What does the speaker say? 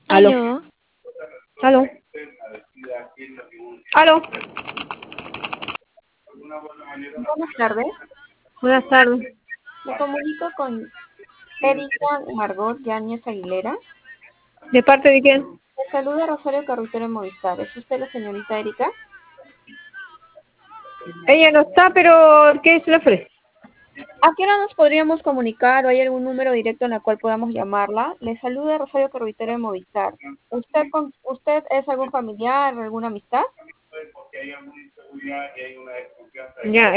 Aló, Aló, aló, aló. Buenas tardes, Buenas tardes. me comunico con Erika Margot Yáñez Aguilera. ¿De parte de quién? Le saluda Rosario Carretero en Movistar. ¿Es usted la señorita Erika? Ella no está, pero ¿qué se le ofrece? ¿A qué hora nos podríamos comunicar o hay algún número directo en el cual podamos llamarla? Le saluda Rosario Carretero en Movistar. ¿Usted es algún familiar, alguna amistad? Ya,